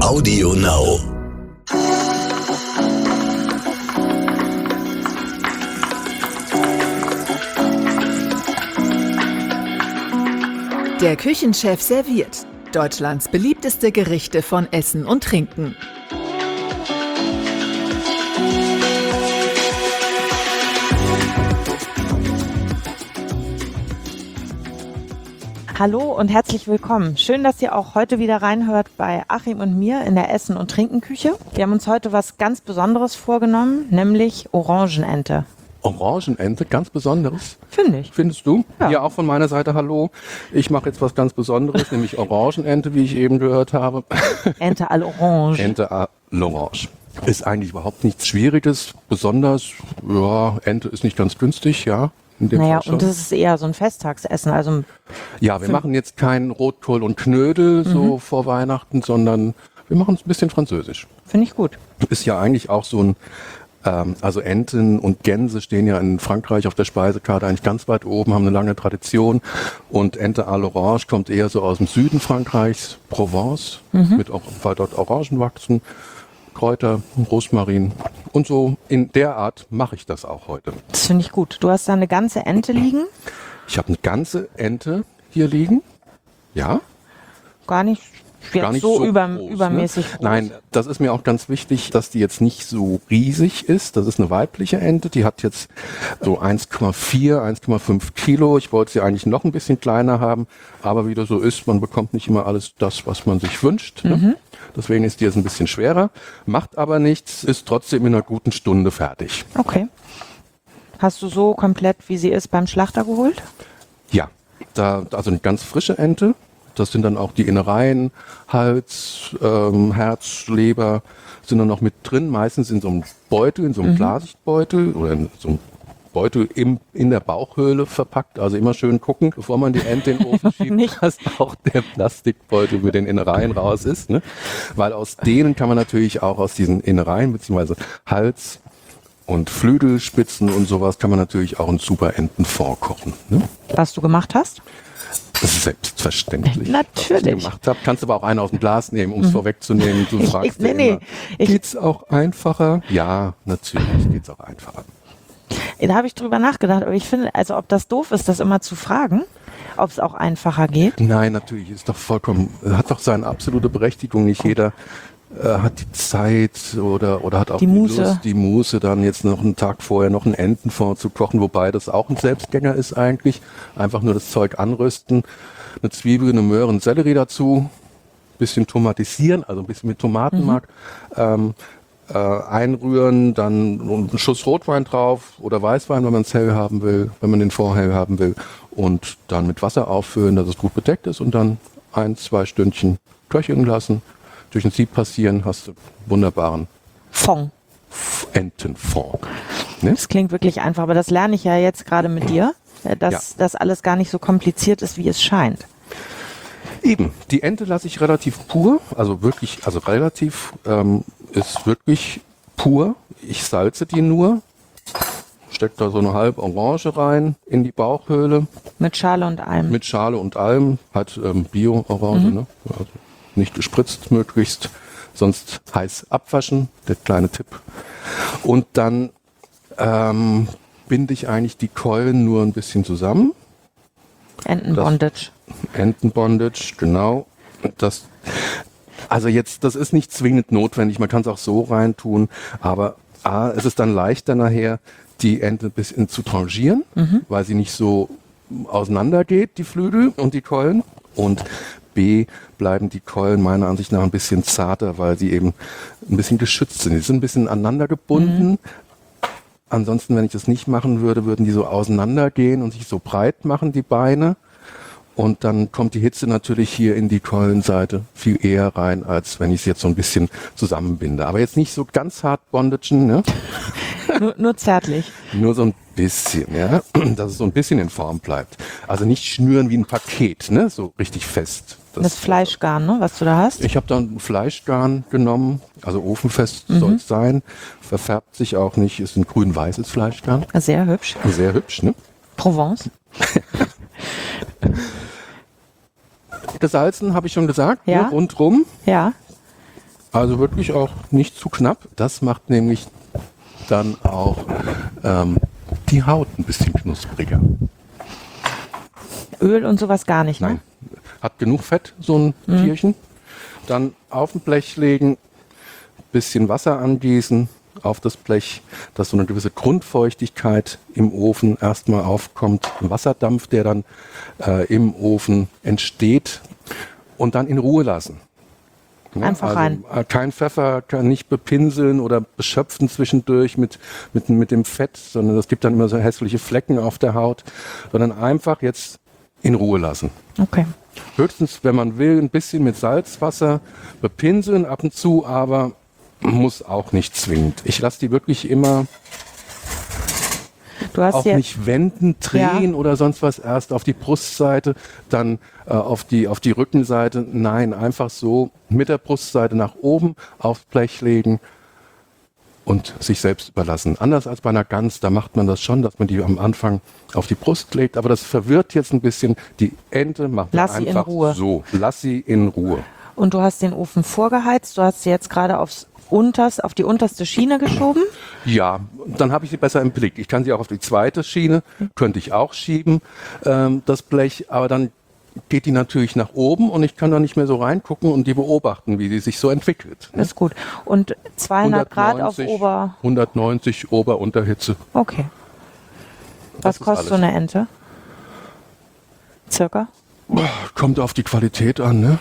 Audio Now. Der Küchenchef serviert Deutschlands beliebteste Gerichte von Essen und Trinken. Hallo und herzlich willkommen. Schön, dass ihr auch heute wieder reinhört bei Achim und mir in der Essen- und Trinkenküche. Wir haben uns heute was ganz Besonderes vorgenommen, nämlich Orangenente. Orangenente, ganz Besonderes? Finde ich. Findest du? Ja. Ja, auch von meiner Seite hallo. Ich mache jetzt was ganz Besonderes, nämlich Orangenente, wie ich eben gehört habe. Ente à l'orange. Ente à l'orange. Ist eigentlich überhaupt nichts Schwieriges. Besonders, ja, Ente ist nicht ganz günstig, ja. In dem Naja, Fall schon. und das ist eher so ein Festtagsessen. Also Ja, wir machen jetzt keinen Rotkohl und Knödel so vor Weihnachten, sondern wir machen es ein bisschen französisch. finde ich gut. Ist ja eigentlich auch so ein, also Enten und Gänse stehen ja in Frankreich auf der Speisekarte eigentlich ganz weit oben, haben eine lange Tradition. Und Ente à l'orange kommt eher so aus dem Süden Frankreichs, Provence, weil dort Orangen wachsen, Kräuter, Rosmarin. Und so in der Art mache ich das auch heute. Das finde ich gut. Du hast da eine ganze Ente liegen. Ich habe eine ganze Ente hier liegen. Ja. Gar nicht Gar nicht so groß, übermäßig groß. Nein, das ist mir auch ganz wichtig, dass die jetzt nicht so riesig ist. Das ist eine weibliche Ente, die hat jetzt so 1,4, 1,5 Kilo. Ich wollte sie eigentlich noch ein bisschen kleiner haben, aber wie das so ist, man bekommt nicht immer alles das, was man sich wünscht. Ne? Deswegen ist die jetzt ein bisschen schwerer, macht aber nichts, ist trotzdem in einer guten Stunde fertig. Okay. Hast du so komplett, wie sie ist, beim Schlachter geholt? Ja, also eine ganz frische Ente. Das sind dann auch die Innereien, Hals, Herz, Leber sind dann noch mit drin, meistens in so einem Beutel, in so einem Glasbeutel oder in so einem Beutel in der Bauchhöhle verpackt. Also immer schön gucken, bevor man die Ente in den Ofen schiebt, Nicht. dass auch der Plastikbeutel mit den Innereien raus ist. Ne? Weil aus denen kann man natürlich auch aus diesen Innereien beziehungsweise Hals und Flügelspitzen und sowas kann man natürlich auch einen super Entenfond kochen. Ne? Was du gemacht hast? Das ist selbstverständlich. Natürlich. Was ich gemacht habe. Kannst aber auch einen aus dem Glas nehmen, um es vorwegzunehmen. Du fragst ja immer, geht's auch einfacher? Ja, natürlich geht's auch einfacher. Da habe ich drüber nachgedacht, aber ich finde, also ob das doof ist, das immer zu fragen, ob es auch einfacher geht. Nein, natürlich, ist doch vollkommen, hat doch seine absolute Berechtigung. Nicht jeder hat die Zeit oder hat auch Die Muße. Lust, die Muße, dann jetzt noch einen Tag vorher noch einen Entenfond zu kochen, wobei das auch ein Selbstgänger ist eigentlich. Einfach nur das Zeug anrösten, eine Zwiebel, eine Möhre, einen Sellerie dazu, bisschen tomatisieren, also ein bisschen mit Tomatenmark, einrühren, dann einen Schuss Rotwein drauf oder Weißwein, wenn man es hell haben will, wenn man den Fond hell haben will, und dann mit Wasser auffüllen, dass es gut bedeckt ist, und dann 1-2 Stündchen köcheln lassen. Durch ein Sieb passieren, hast du wunderbaren Fond. Entenfond. Ne? Das klingt wirklich einfach, aber das lerne ich ja jetzt gerade mit dir, dass das alles gar nicht so kompliziert ist, wie es scheint. Eben, die Ente lasse ich relativ pur, also wirklich, also relativ, ist wirklich pur. Ich salze die nur, stecke da so eine halbe Orange rein in die Bauchhöhle. Mit Schale und allem. Mit Schale und allem, halt Bio-Orange, ne? Also nicht gespritzt möglichst, sonst heiß abwaschen, der kleine Tipp. Und dann binde ich eigentlich die Keulen nur ein bisschen zusammen. Entenbondage, genau. Das ist nicht zwingend notwendig, man kann es auch so reintun, aber es ist dann leichter nachher, die Ente ein bisschen zu tranchieren, weil sie nicht so auseinander geht, die Flügel und die Keulen. Und B, bleiben die Keulen meiner Ansicht nach ein bisschen zarter, weil sie eben ein bisschen geschützt sind. Die sind ein bisschen aneinander gebunden. Ansonsten, wenn ich das nicht machen würde, würden die so auseinandergehen und sich so breit machen, die Beine. Und dann kommt die Hitze natürlich hier in die Keulenseite viel eher rein, als wenn ich es jetzt so ein bisschen zusammenbinde. Aber jetzt nicht so ganz hart bondagen, ne? Nur zärtlich. Nur so ein bisschen, ja, dass es so ein bisschen in Form bleibt. Also nicht schnüren wie ein Paket, ne, so richtig fest. Das Fleischgarn, ne, was du da hast? Ich habe dann ein Fleischgarn genommen, also ofenfest soll es sein, verfärbt sich auch nicht, ist ein grün-weißes Fleischgarn. Sehr hübsch. Sehr hübsch, ne? Provence. Gesalzen habe ich schon gesagt, Ja. ne, rundrum. Ja. Also wirklich auch nicht zu knapp. Das macht nämlich dann auch die Haut ein bisschen knuspriger. Öl und sowas gar nicht, ne? Nein, hat genug Fett, so ein Tierchen. Dann auf ein Blech legen, bisschen Wasser angießen auf das Blech, dass so eine gewisse Grundfeuchtigkeit im Ofen erstmal aufkommt. Ein Wasserdampf, der dann im Ofen entsteht und dann in Ruhe lassen. Ja, Einfach rein. Kein Pfeffer, kann nicht bepinseln oder beschöpfen zwischendurch mit dem Fett, sondern es gibt dann immer so hässliche Flecken auf der Haut, sondern einfach jetzt in Ruhe lassen. Okay. Höchstens, wenn man will, ein bisschen mit Salzwasser bepinseln ab und zu, aber muss auch nicht zwingend. Ich lasse die wirklich immer auch nicht wenden, drehen oder sonst was, erst auf die Brustseite, dann auf die Rückenseite. Nein, einfach so mit der Brustseite nach oben aufs Blech legen und sich selbst überlassen. Anders als bei einer Gans, da macht man das schon, dass man die am Anfang auf die Brust legt, aber das verwirrt jetzt ein bisschen. Die Ente macht man einfach so. Lass sie in Ruhe. Und du hast den Ofen vorgeheizt, du hast sie jetzt gerade auf die unterste Schiene geschoben? Ja, dann habe ich sie besser im Blick. Ich kann sie auch auf die zweite Schiene, könnte ich auch schieben, das Blech, aber dann geht die natürlich nach oben und ich kann da nicht mehr so reingucken und die beobachten, wie sie sich so entwickelt. Ne? Ist gut. Und 200 Grad auf 190 Ober-Unterhitze. Okay. Was kostet so eine Ente? Circa? Kommt auf die Qualität an, ne?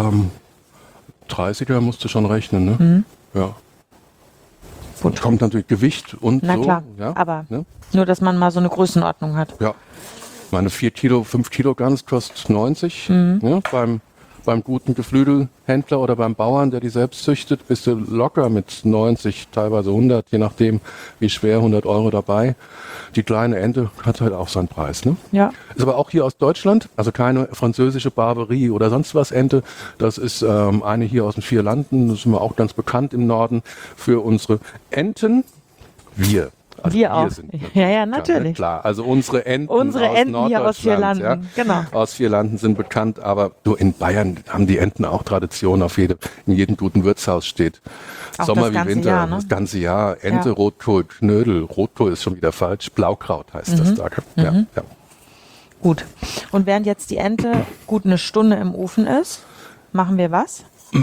30er musst du schon rechnen, ne? Mhm. Ja. Gut. Kommt natürlich Gewicht und Na so. klar, Ja, aber ne? nur, dass man mal so eine Größenordnung hat. Ja. Meine 4 Kilo, 5 Kilo Gans kostet 90. Ja, beim guten Geflügelhändler oder beim Bauern, der die selbst züchtet, bist du locker mit 90, teilweise 100, je nachdem wie schwer, 100 Euro dabei. Die kleine Ente hat halt auch seinen Preis. Ne? Ja. Ist aber auch hier aus Deutschland, also keine französische Barberie oder sonst was Ente. Das ist eine hier aus den 4 Landen, das sind wir auch ganz bekannt im Norden für unsere Enten. Also wir auch. Sind ja, natürlich. Klar, also unsere Enten hier aus 4 Landen. Ja, genau. Aus 4 Landen sind bekannt, aber nur in Bayern haben die Enten auch Tradition, in jedem guten Wirtshaus steht. Auch Sommer das wie Winter, Jahr, ne? das ganze Jahr. Ente, Rotkohl, Knödel. Rotkohl ist schon wieder falsch. Blaukraut heißt das da. Ja. Gut. Und während jetzt die Ente gut eine Stunde im Ofen ist, machen wir was?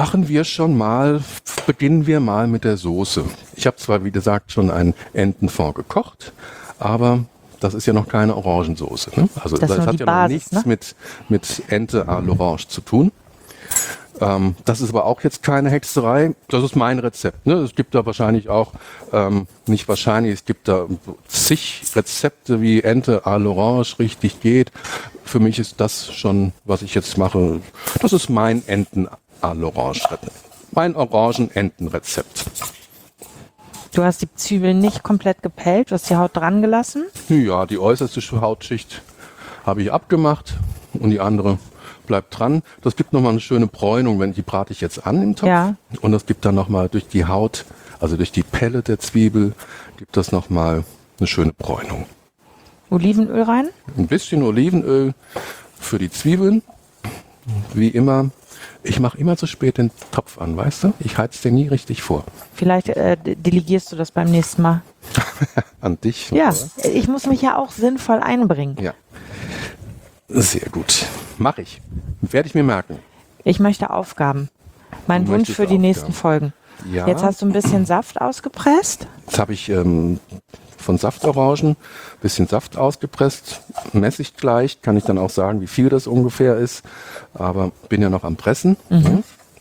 Beginnen wir mal mit der Soße. Ich habe zwar, wie gesagt, schon einen Entenfond gekocht, aber das ist ja noch keine Orangensoße. Ne? Also das hat ja noch nichts mit Ente à l'Orange zu tun. Das ist aber auch jetzt keine Hexerei. Das ist mein Rezept. Ne? Es gibt da wahrscheinlich auch, es gibt da zig Rezepte, wie Ente à l'Orange richtig geht. Für mich ist das schon, was ich jetzt mache, das ist mein Enten à l'Orange. Mein Orangen-Enten-Rezept. Du hast die Zwiebeln nicht komplett gepellt, du hast die Haut dran gelassen? Ja, die äußerste Hautschicht habe ich abgemacht und die andere bleibt dran. Das gibt nochmal eine schöne Bräunung, die brate ich jetzt an im Topf. Ja. Und das gibt dann nochmal durch die Haut, also durch die Pelle der Zwiebel, gibt das nochmal eine schöne Bräunung. Olivenöl rein? Ein bisschen Olivenöl für die Zwiebeln. Wie immer. Ich mache immer zu spät den Topf an, weißt du? Ich heiz den nie richtig vor. Vielleicht delegierst du das beim nächsten Mal. An dich? Ja, oder? Ich muss mich ja auch sinnvoll einbringen. Ja. Sehr gut. Mache ich. Werde ich mir merken. Ich möchte Aufgaben. Mein Wunsch für die nächsten Folgen. Ja. Jetzt hast du ein bisschen Saft ausgepresst. Jetzt habe ich von Saftorangen ein bisschen Saft ausgepresst. Messe ich gleich. Kann ich dann auch sagen, wie viel das ungefähr ist. Aber bin ja noch am Pressen. Mhm.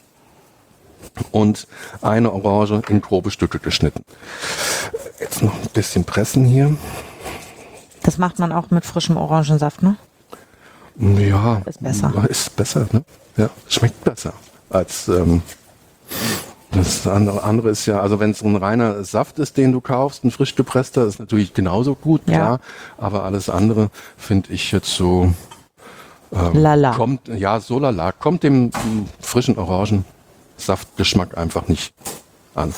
Und eine Orange in grobe Stücke geschnitten. Jetzt noch ein bisschen pressen hier. Das macht man auch mit frischem Orangensaft, ne? Ja. Ist besser. Ist besser, ne? Ja, schmeckt besser als das andere ist ja, also wenn es ein reiner Saft ist, den du kaufst, ein frisch gepresster, ist natürlich genauso gut, klar. Aber alles andere finde ich jetzt so lala. Kommt dem frischen Orangensaftgeschmack einfach nicht an.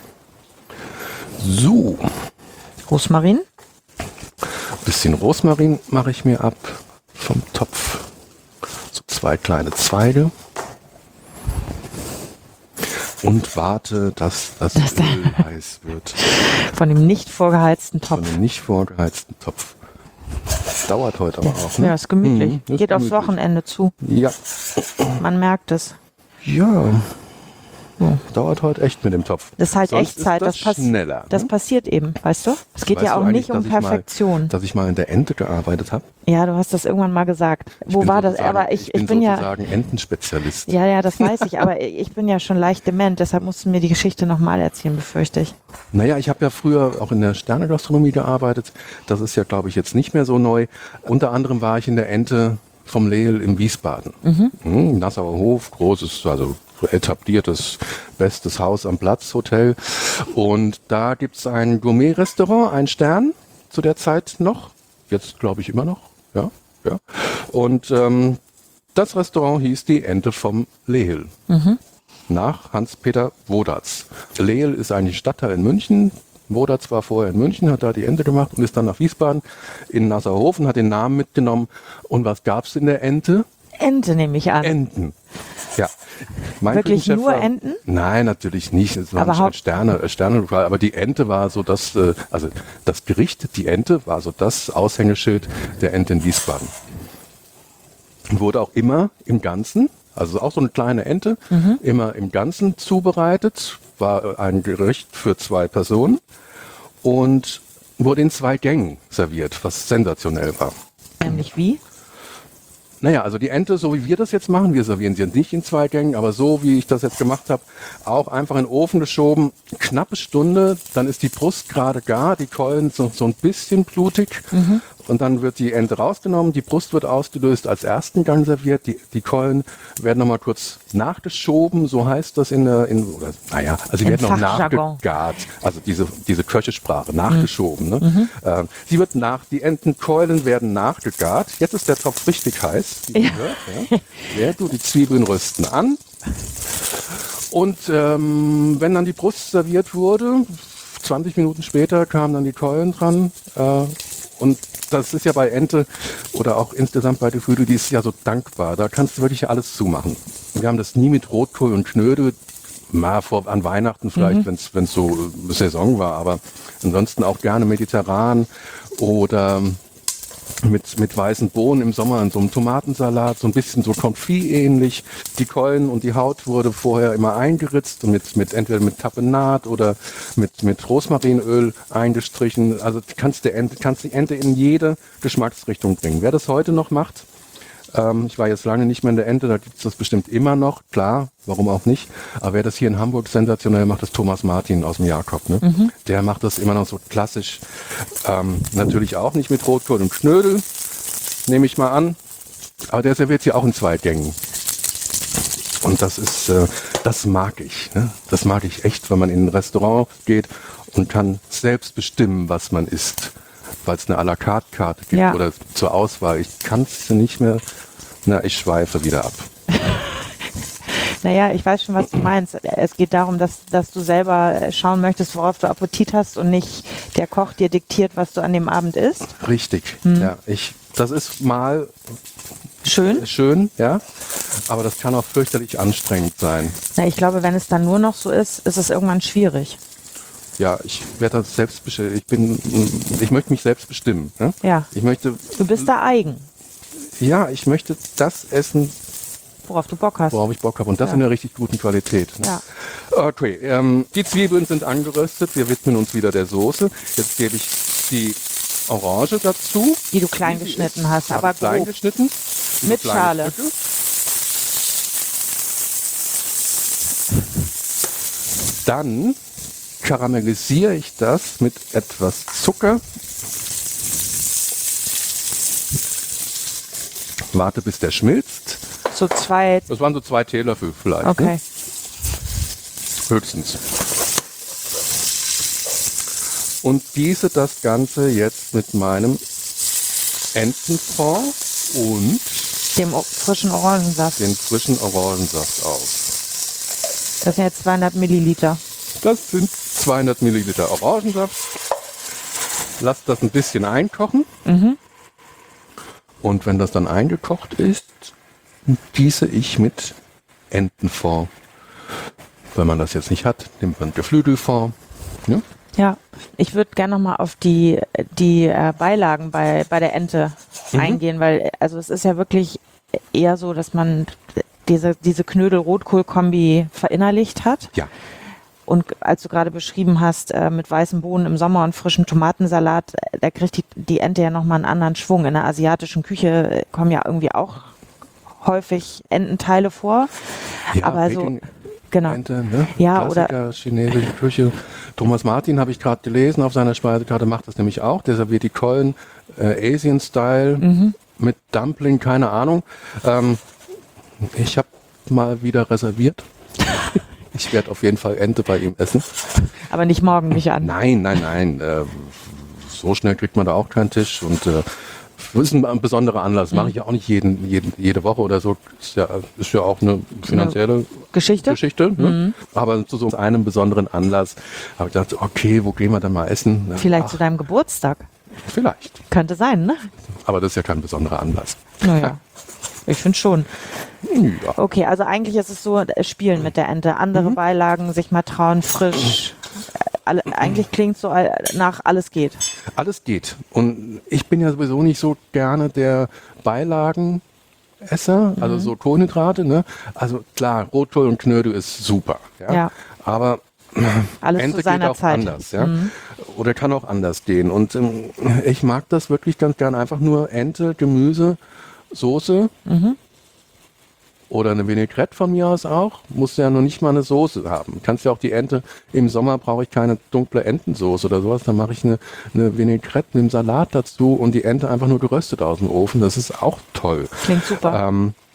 So. Rosmarin? Bisschen Rosmarin mache ich mir ab vom Topf. So 2 kleine Zweige. und warte, dass das Öl heiß wird. Von dem nicht vorgeheizten Topf. Von dem nicht vorgeheizten Topf. Dauert heute aber auch, ne? Ja, ist gemütlich. Ist Geht gemütlich. aufs Wochenende zu. Ja. Man merkt es. Ja. Dauert heute echt mit dem Topf. Das ist halt Sonst Echtzeit. ist das schneller. Das Ne? passiert eben, weißt du? Es geht Weißt ja du auch nicht eigentlich, um Perfektion. Dass ich mal in der Ente gearbeitet habe. Ja, du hast das irgendwann mal gesagt. Wo war das? Aber ich bin ja sozusagen Entenspezialist. Ja, das weiß ich, aber ich bin ja schon leicht dement, deshalb musst du mir die Geschichte nochmal erzählen, befürchte ich. Naja, ich habe ja früher auch in der Sternegastronomie gearbeitet. Das ist ja, glaube ich, jetzt nicht mehr so neu. Unter anderem war ich in der Ente vom Lehel in Wiesbaden. Nassauer Hof, großes, also etabliertes, bestes Haus am Platz, Hotel. Und da gibt's ein Gourmet-Restaurant, ein Stern zu der Zeit noch. Jetzt glaube ich immer noch. Ja. Und das Restaurant hieß die Ente vom Lehel. Nach Hans-Peter Wodatz. Lehel ist eigentlich Stadtteil in München. Wodatz war vorher in München, hat da die Ente gemacht und ist dann nach Wiesbaden in Nassauerhofen, hat den Namen mitgenommen. Und was gab's in der Ente? Ente nehme ich an. Enten. Ja. Mein Wirklich Küchenchef nur war, Enten? Nein, natürlich nicht. Es waren Aber Sterne, aber die Ente war so das, also das Gericht, die Ente war so das Aushängeschild der Ente in Wiesbaden. Wurde auch immer im Ganzen, also auch so eine kleine Ente, immer im Ganzen zubereitet, war ein Gericht für 2 Personen und wurde in 2 Gängen serviert, was sensationell war. Nämlich wie? Naja, also die Ente, so wie wir das jetzt machen, wir servieren sie nicht in 2 Gängen, aber so wie ich das jetzt gemacht habe, auch einfach in den Ofen geschoben, knappe Stunde, dann ist die Brust gerade gar, die Keulen so ein bisschen blutig und dann wird die Ente rausgenommen, die Brust wird ausgelöst, als ersten Gang serviert, die Keulen werden nochmal kurz nachgeschoben, so heißt das sie werden noch nachgegart, also diese Köchesprache, nachgeschoben. Ne? Die Entenkeulen werden nachgegart, jetzt ist der Topf richtig heiß, wie ihr hört, ja. Du die Zwiebeln rösten an und wenn dann die Brust serviert wurde, 20 Minuten später kamen dann die Keulen dran und das ist ja bei Ente oder auch insgesamt bei Geflügel, die ist ja so dankbar. Da kannst du wirklich alles zumachen. Wir haben das nie mit Rotkohl und Knödel, mal an Weihnachten vielleicht, wenn es so Saison war, aber ansonsten auch gerne mediterran oder mit weißen Bohnen im Sommer in so einem Tomatensalat, so ein bisschen so Confit ähnlich. Die Keulen und die Haut wurde vorher immer eingeritzt und entweder mit Tapenat oder mit Rosmarinöl eingestrichen. Also kannst die Ente in jede Geschmacksrichtung bringen. Wer das heute noch macht, ich war jetzt lange nicht mehr in der Ente, da gibt es das bestimmt immer noch, klar, warum auch nicht. Aber wer das hier in Hamburg sensationell macht, ist Thomas Martin aus dem Jakob. Ne? Der macht das immer noch so klassisch. Natürlich auch nicht mit Rotkohl und Knödel, nehme ich mal an. Aber der serviert sie auch in 2 Gängen. Und das mag ich. Ne? Das mag ich echt, wenn man in ein Restaurant geht und kann selbst bestimmen, was man isst. Weil es eine à la carte Karte gibt oder zur Auswahl. Ich kann es nicht mehr. Ich schweife wieder ab. Naja, ich weiß schon, was du meinst. Es geht darum, dass du selber schauen möchtest, worauf du Appetit hast und nicht der Koch dir diktiert, was du an dem Abend isst. Richtig, ja. Das ist mal schön, ja. Aber das kann auch fürchterlich anstrengend sein. Na, ich glaube, wenn es dann nur noch so ist, ist es irgendwann schwierig. Ja, ich werde das selbst bestimmen. Ich möchte mich selbst bestimmen. Ne? Ja. Du bist da eigen. Ja, ich möchte das essen, worauf du Bock hast. Worauf ich Bock habe. Und das in einer richtig guten Qualität. Ne? Ja. Okay, die Zwiebeln sind angeröstet. Wir widmen uns wieder der Soße. Jetzt gebe ich die Orange dazu. Die du klein geschnitten hast, aber grob. Klein geschnitten. Mit Schale. Stücke. Dann karamellisiere ich das mit etwas Zucker. Warte, bis der schmilzt. So 2. Das waren so 2 Teelöffel vielleicht. Okay. Ne? Höchstens. Und gieße das Ganze jetzt mit meinem Entenfond und dem frischen Orangensaft. Den frischen Orangensaft auf. Das sind jetzt 200 Milliliter. Das sind 200 Milliliter Orangensaft. Lass das ein bisschen einkochen. Und wenn das dann eingekocht ist, gieße ich mit Entenfond. Wenn man das jetzt nicht hat, nimmt man Geflügelfond. Ja? Ja, ich würde gerne nochmal auf die Beilagen bei der Ente eingehen, weil also es ist ja wirklich eher so, dass man diese Knödel-Rotkohl-Kombi verinnerlicht hat. Ja. Und als du gerade beschrieben hast, mit weißen Bohnen im Sommer und frischem Tomatensalat, da kriegt die Ente ja nochmal einen anderen Schwung. In der asiatischen Küche kommen ja irgendwie auch häufig Ententeile vor. Ja, aber Peking, so, genau. Ente, ne? Ja, Klassiker, oder chinesische Küche. Thomas Martin habe ich gerade gelesen auf seiner Speisekarte, macht das nämlich auch. Der serviert die Keulen Asian-Style mit Dumpling, keine Ahnung. Ich habe mal wieder reserviert. Ich werde auf jeden Fall Ente bei ihm essen. aber nicht morgen, nicht an. Nein. So schnell kriegt man da auch keinen Tisch. Und das ist ein besonderer Anlass. Mache ich ja auch nicht jede Woche oder so. Ist ja auch eine finanzielle Geschichte. Ne? Aber zu so einem besonderen Anlass habe ich gedacht, okay, wo gehen wir dann mal essen? Vielleicht zu deinem Geburtstag. Vielleicht. Könnte sein, ne? Aber das ist ja kein besonderer Anlass. Naja, ich finde schon. Ja. Okay, also eigentlich ist es so, spielen mit der Ente, andere Beilagen, sich mal trauen, frisch. Eigentlich klingt so nach alles geht. Alles geht. Und ich bin ja sowieso nicht so gerne der Beilagenesser, also so Kohlenhydrate. Ne? Also klar, Rotkohl und Knödel ist super. Ja. Aber Alles Ente zu seiner geht auch Zeit. anders. Ja? Oder kann auch anders gehen. Und ich mag das wirklich ganz gern. Einfach nur Ente, Gemüse, Soße. Oder eine Vinaigrette von mir aus auch. Muss ja noch nicht mal eine Soße haben. Kannst ja auch die Ente, im Sommer brauche ich keine dunkle Entensoße oder sowas. Dann mache ich eine Vinaigrette mit dem Salat dazu und die Ente einfach nur geröstet aus dem Ofen. Das ist auch toll. Klingt super.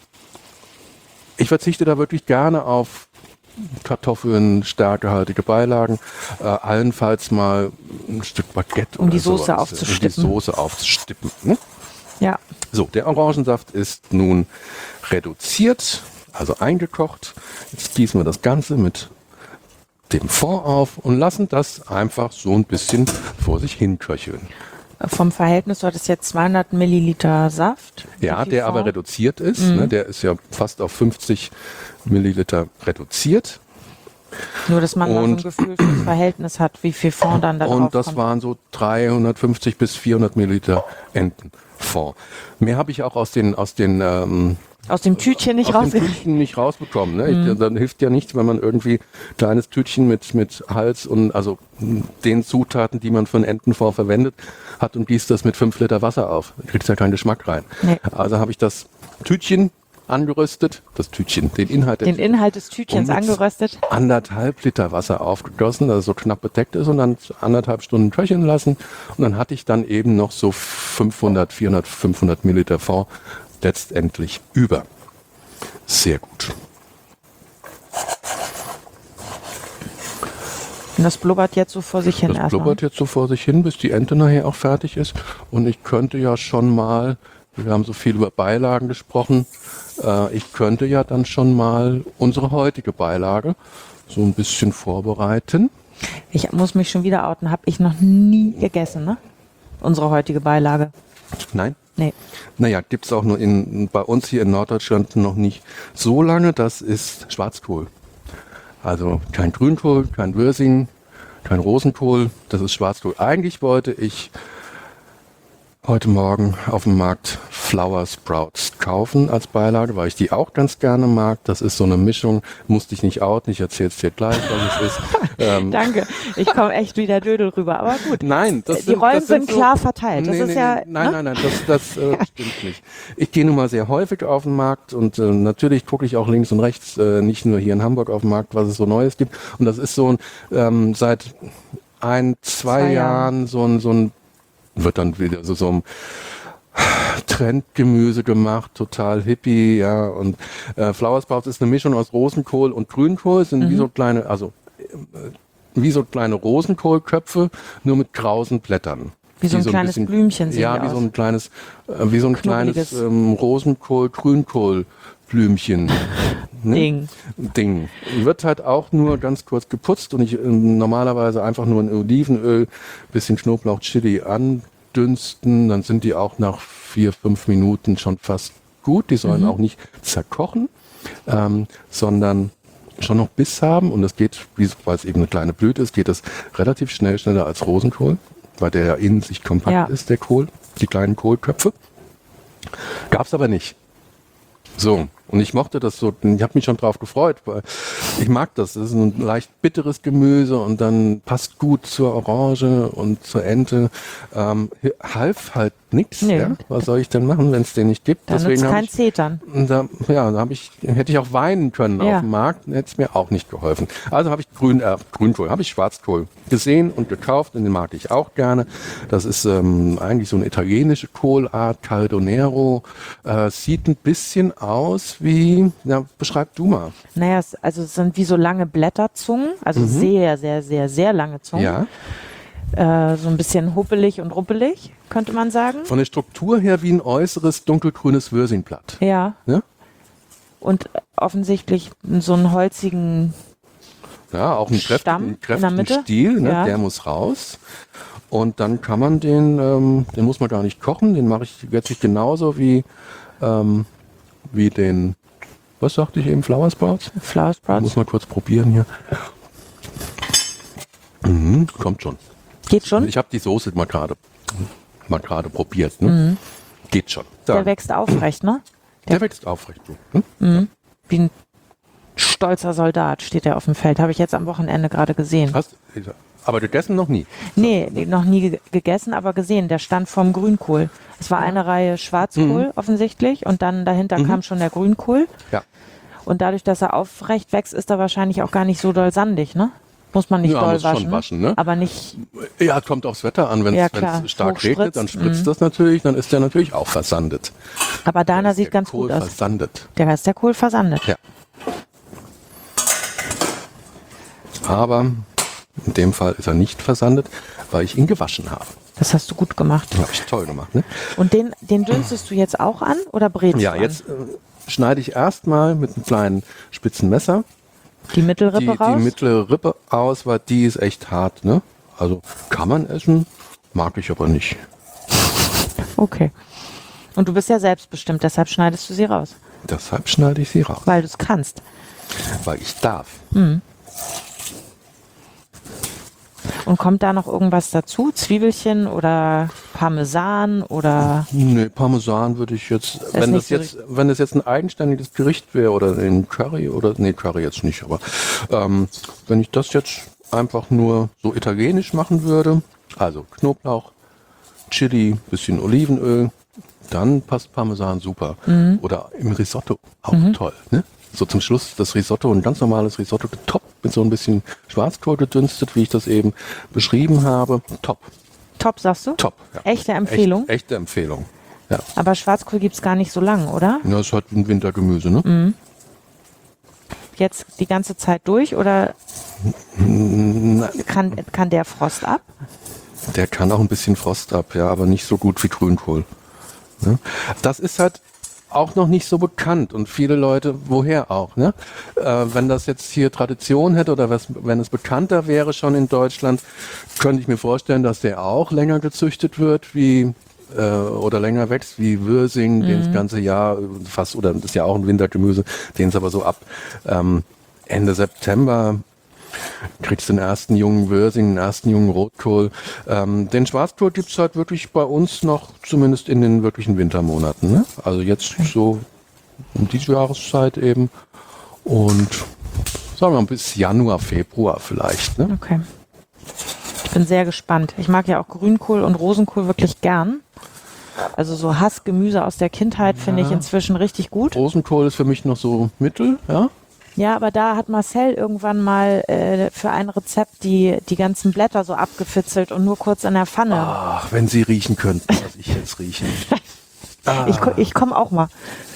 Ich verzichte da wirklich gerne auf Kartoffeln, stärkehaltige Beilagen, allenfalls mal ein Stück Baguette Um oder die Soße sowas, aufzustippen. Um die Soße aufzustippen. Ne? Ja. So, der Orangensaft ist nun reduziert, also eingekocht. Jetzt gießen wir das Ganze mit dem Fond auf und lassen das einfach so ein bisschen vor sich hin köcheln. Vom Verhältnis, du hattest jetzt 200 Milliliter Saft. Ja, der aber Fond? reduziert ist. Ne, der ist ja fast auf 50 Milliliter reduziert. Nur, dass man mal so ein Gefühl fürs Verhältnis hat, wie viel Fond dann da drauf Und das kommt. waren so 350 bis 400 Milliliter Entenfond. Mehr habe ich auch aus dem Tütchen nicht aus dem rausgekriegt. Tütchen nicht rausbekommen. Ne? Dann hilft ja nichts, wenn man irgendwie ein kleines Tütchen mit Hals und also den Zutaten, die man für einen Entenfond verwendet, hat und gießt das mit 5 Liter Wasser auf. Da kriegt ja keinen Geschmack rein. Nee. Also habe ich das Tütchen angeröstet, den Inhalt des Tütchens und mit angeröstet. 1,5 Liter Wasser aufgegossen, das so knapp bedeckt ist und dann 1,5 Stunden köcheln lassen. Und dann hatte ich dann eben noch so 500 Milliliter Fond letztendlich über. Sehr gut. Und das blubbert jetzt so vor sich hin Das erstmal. blubbert jetzt so vor sich hin, bis die Ente nachher auch fertig ist. Und ich könnte ja schon mal, wir haben so viel über Beilagen gesprochen, ich könnte ja dann schon mal unsere heutige Beilage so ein bisschen vorbereiten. Ich muss mich schon wieder outen, habe ich noch nie gegessen, ne? Unsere heutige Beilage. Nein? Nee. Naja, gibt es auch nur bei uns hier in Norddeutschland noch nicht so lange. Das ist Schwarzkohl. Also kein Grünkohl, kein Würsing, kein Rosenkohl. Das ist Schwarzkohl. Eigentlich wollte ich heute Morgen auf dem Markt Flower Sprouts kaufen als Beilage, weil ich die auch ganz gerne mag. Das ist so eine Mischung, musste ich nicht outen, ich erzähle es dir gleich, was es ist. Danke, ich komme echt wieder Dödel rüber, aber gut. Nein, Die Rollen sind klar verteilt. Das ist ja, Nein, das stimmt nicht. Ich gehe nun mal sehr häufig auf den Markt und natürlich gucke ich auch links und rechts, nicht nur hier in Hamburg auf dem Markt, was es so Neues gibt. Und das ist so ein, seit 2 Jahren so ein wird dann wieder so ein Trendgemüse gemacht, total hippie, ja. Und Flower Sprouts ist eine Mischung aus Rosenkohl und Grünkohl, sind wie so kleine Rosenkohlköpfe, nur mit krausen Blättern. wie so ein kleines Blümchen sehen Ja, die wie aus. so ein kleines Rosenkohl-Grünkohl-Blümchen. Ne? Ding. Wird halt auch nur ganz kurz geputzt und ich normalerweise einfach nur in Olivenöl, bisschen Knoblauch, Chili andünsten. Dann sind die auch nach 4-5 Minuten schon fast gut. Die sollen auch nicht zerkochen, sondern schon noch Biss haben und das geht, weil es eben eine kleine Blüte ist, geht das relativ schneller als Rosenkohl, weil der ja in sich kompakt ist, der Kohl, die kleinen Kohlköpfe. Gab's aber nicht. So, und ich mochte das so, ich habe mich schon drauf gefreut, weil ich mag das. Das ist ein leicht bitteres Gemüse und dann passt gut zur Orange und zur Ente. Half halt nichts. Nee. Ja? Was soll ich denn machen, wenn es den nicht gibt? Dann nutzt kein Zetern. Hätte ich auch weinen können auf dem Markt, hätte es mir auch nicht geholfen. Also habe ich Grünkohl, habe ich Schwarzkohl gesehen und gekauft und den mag ich auch gerne. Das ist eigentlich so eine italienische Kohlart, Caldonero. Sieht ein bisschen aus wie, beschreib du mal. Naja, es sind wie so lange Blätterzungen, also sehr, sehr, sehr, sehr lange Zungen. Ja. So ein bisschen huppelig und ruppelig, könnte man sagen. Von der Struktur her wie ein äußeres dunkelgrünes Würsingblatt. Ja. Ja? Und offensichtlich so einen holzigen auch einen Stamm kräftigen in der Mitte. Stiel, ne? Der muss raus. Und dann kann man den muss man gar nicht kochen, den mache ich letztlich genauso wie den, was sagte ich eben, Flower Sprouts? Flower Sprouts. Muss mal kurz probieren hier. Kommt schon. Geht schon? Ich habe die Soße mal gerade probiert. Ne? Geht schon. Der wächst aufrecht, ne? Der wächst aufrecht. Hm? Wie ein stolzer Soldat steht er auf dem Feld. Habe ich jetzt am Wochenende gerade gesehen. Aber gegessen noch nie? Nee, noch nie gegessen, aber gesehen. Der stand vorm Grünkohl. Es war eine Reihe Schwarzkohl offensichtlich und dann dahinter kam schon der Grünkohl. Ja. Und dadurch, dass er aufrecht wächst, ist er wahrscheinlich auch gar nicht so doll sandig, ne? Muss man nicht doll muss waschen. Schon waschen, ne? Aber nicht. Ja, kommt aufs Wetter an. Wenn es stark regnet, dann spritzt das natürlich, dann ist der natürlich auch versandet. Aber deiner sieht ganz gut aus. Versandet. Der ist der Kohl versandet. Ja. Aber in dem Fall ist er nicht versandet, weil ich ihn gewaschen habe. Das hast du gut gemacht. Habe ich toll gemacht, ne? Und den dünstest du jetzt auch an oder brätst du an? Jetzt schneide ich erstmal mit einem kleinen spitzen Messer die Mittelrippe raus? Die mittlere Rippe aus, weil die ist echt hart, ne? Also kann man essen, mag ich aber nicht. Okay. Und du bist ja selbstbestimmt, deshalb schneidest du sie raus? Deshalb schneide ich sie raus. Weil du es kannst? Weil ich darf. Und kommt da noch irgendwas dazu? Zwiebelchen oder Parmesan oder? Nee, Parmesan würde ich jetzt, wenn das jetzt ein eigenständiges Gericht wäre oder ein Curry Curry jetzt nicht, aber wenn ich das jetzt einfach nur so italienisch machen würde, also Knoblauch, Chili, bisschen Olivenöl, dann passt Parmesan super. Oder im Risotto, auch toll, ne? So zum Schluss das Risotto, ein ganz normales Risotto getoppt mit so ein bisschen Schwarzkohl gedünstet, wie ich das eben beschrieben habe. Top. Top, sagst du? Top. Ja. Echte Empfehlung? Echte Empfehlung. Ja. Aber Schwarzkohl gibt es gar nicht so lang, oder? Ja, ist halt ein Wintergemüse, ne? Jetzt die ganze Zeit durch oder kann der Frost ab? Der kann auch ein bisschen Frost ab, ja, aber nicht so gut wie Grünkohl. Ne? Das ist halt auch noch nicht so bekannt und viele Leute, woher auch, ne? Wenn das jetzt hier Tradition hätte oder wenn es bekannter wäre schon in Deutschland, könnte ich mir vorstellen, dass der auch länger gezüchtet wird wie oder länger wächst wie Würsing, den das ganze Jahr fast, oder das ist ja auch ein Wintergemüse, den es aber so ab Ende September kriegst du den ersten jungen Würsing, den ersten jungen Rotkohl. Den Schwarzkohl gibt's halt wirklich bei uns noch, zumindest in den wirklichen Wintermonaten. Ne? Also jetzt so um diese Jahreszeit eben. Und sagen wir mal bis Januar, Februar vielleicht. Ne? Okay. Ich bin sehr gespannt. Ich mag ja auch Grünkohl und Rosenkohl wirklich gern. Also so Hassgemüse aus der Kindheit finde ich inzwischen richtig gut. Rosenkohl ist für mich noch so mittel, ja. Ja, aber da hat Marcel irgendwann mal für ein Rezept die ganzen Blätter so abgefitzelt und nur kurz in der Pfanne. Ach, wenn Sie riechen könnten, was ich jetzt rieche. Ich komme auch mal.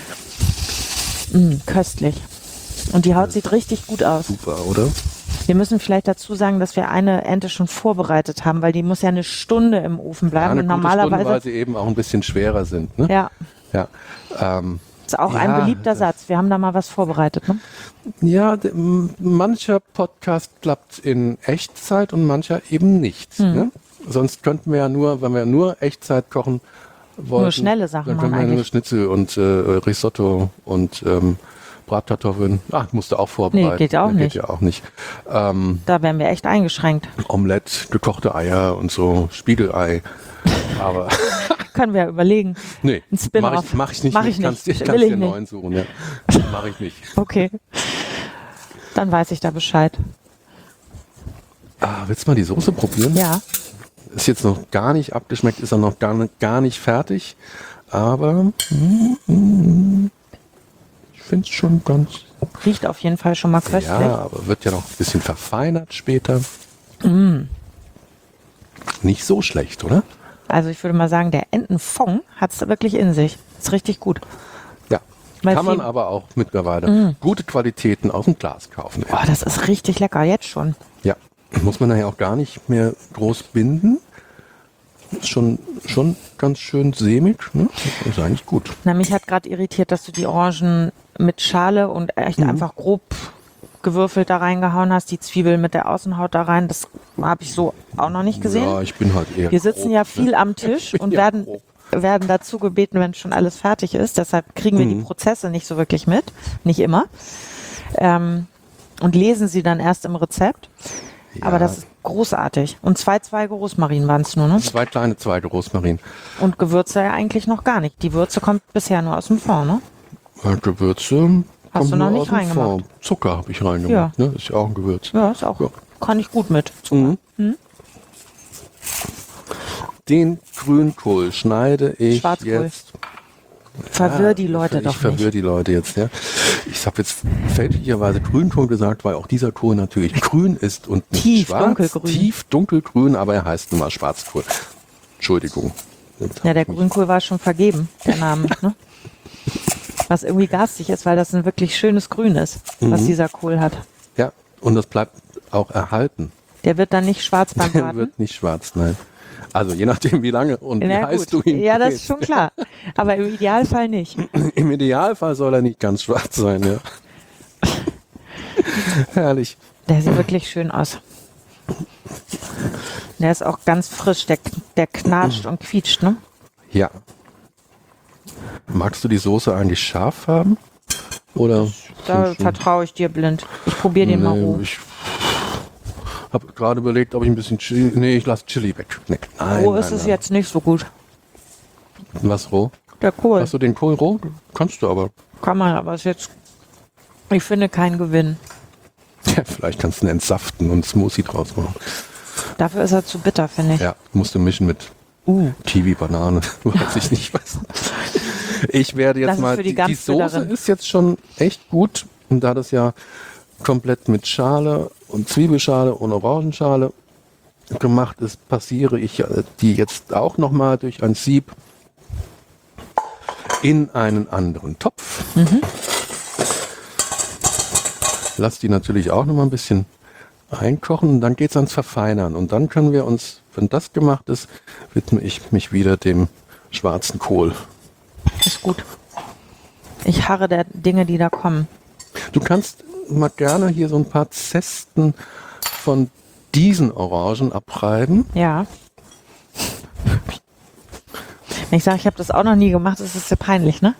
Köstlich. Und die Haut sieht richtig gut aus. Super, oder? Wir müssen vielleicht dazu sagen, dass wir eine Ente schon vorbereitet haben, weil die muss ja eine Stunde im Ofen bleiben. Ja, eine und gute normalerweise Stunde, weil sie eben auch ein bisschen schwerer sind. Ne? Ja. Ja. Ist auch ein beliebter Satz. Wir haben da mal was vorbereitet, ne? Ja, mancher Podcast klappt in Echtzeit und mancher eben nicht. Ne? Sonst könnten wir ja nur, wenn wir nur Echtzeit kochen wollten, nur schnelle Sachen dann können machen wir eigentlich. nur Schnitzel und Risotto und Bratkartoffeln. Musste auch vorbereiten. Nee, geht auch nicht. Geht ja auch nicht. Da wären wir echt eingeschränkt. Omelette, gekochte Eier und so, Spiegelei. Aber können wir ja überlegen. Nee, ein Spin-off. Mach ich nicht. Ich kannst dir einen neuen suchen. Ja. Mache ich nicht. Okay. Dann weiß ich da Bescheid. Willst du mal die Soße probieren? Ja. Ist jetzt noch gar nicht abgeschmeckt, ist auch noch gar nicht fertig. Aber ich finde es schon ganz... Riecht auf jeden Fall schon mal köstlich. Ja, aber wird ja noch ein bisschen verfeinert später. Nicht so schlecht, oder? Also ich würde mal sagen, der Entenfond hat es wirklich in sich. Ist richtig gut. Ja, Weil kann man aber auch mittlerweile gute Qualitäten aus dem Glas kaufen. Oh, das ist richtig lecker, jetzt schon. Ja, muss man nachher auch gar nicht mehr groß binden. Ist schon ganz schön sämig, ne? Ist eigentlich gut. Na, mich hat gerade irritiert, dass du die Orangen mit Schale und echt einfach grob gewürfelt da reingehauen hast, die Zwiebel mit der Außenhaut da rein. Das habe ich so auch noch nicht gesehen. Ja, ich bin halt eher Wir sitzen grob, ja viel am Tisch und werden dazu gebeten, wenn schon alles fertig ist. Deshalb kriegen wir die Prozesse nicht so wirklich mit. Nicht immer. Und lesen sie dann erst im Rezept. Ja. Aber das ist großartig. Und 2 Zweige Rosmarin waren es nur, ne? 2 kleine Zweige Rosmarin. Und Gewürze ja eigentlich noch gar nicht. Die Würze kommt bisher nur aus dem Fond, ne? Gewürze Hast du kommt noch nur nicht aus dem reingemacht? Fond. Zucker habe ich reingemacht, ne? Ist ja auch ein Gewürz. Ja, ist auch. Ja. Kann ich gut mit. Den Grünkohl schneide ich Schwarzkohl. jetzt. Verwirr die Leute doch Ich verwirr nicht. die Leute jetzt, ja. Ich habe jetzt fälschlicherweise Grünkohl gesagt, weil auch dieser Kohl natürlich grün ist und nicht Tief schwarz. dunkelgrün. Tief dunkelgrün, aber er heißt nun mal Schwarzkohl. Entschuldigung. Ja, der Grünkohl war schon vergeben, der Name, ne? Was irgendwie garstig ist, weil das ein wirklich schönes Grün ist, was dieser Kohl hat. Ja, und das bleibt auch erhalten. Der wird dann nicht schwarz beim Der Braten. wird nicht schwarz, nein. Also je nachdem, wie lange und wie heiß du ihn Ja, das brätst. ist schon klar. Aber im Idealfall nicht. Im Idealfall soll er nicht ganz schwarz sein, ja. Herrlich. Der sieht wirklich schön aus. Der ist auch ganz frisch. Der knatscht und quietscht, ne? Ja. Magst du die Soße eigentlich scharf haben? Oder? Da vertraue ich dir blind. Ich probiere den mal roh. Ich habe gerade überlegt, ob ich ein bisschen Chili... Nee, ich lasse Chili weg. Nee. Nein, Roh ist es jetzt nicht so gut. Was roh? Der Kohl Hast du den Kohl roh? Kannst du aber. kann man, aber ist jetzt, ich finde, kein Gewinn. Ja, vielleicht kannst du ihn entsaften und Smoothie draus machen. Dafür ist er zu bitter, finde ich. Ja, musst du mischen mit Kiwi, Banane, weiß ich nicht was. Ich werde Das jetzt ist mal, für die die Soße Ganzbitterin. ist jetzt schon echt gut. Und da das ja komplett mit Schale und Zwiebelschale und Orangenschale gemacht ist, passiere ich die jetzt auch nochmal durch ein Sieb in einen anderen Topf. Lass die natürlich auch nochmal ein bisschen einkochen und dann geht es ans Verfeinern. Und dann können wir uns, wenn das gemacht ist, widme ich mich wieder dem schwarzen Kohl. Ist gut. Ich harre der Dinge, die da kommen. Du kannst mal gerne hier so ein paar Zesten von diesen Orangen abreiben. Ja. Wenn ich sage, ich habe das auch noch nie gemacht, ist es ja peinlich, ne?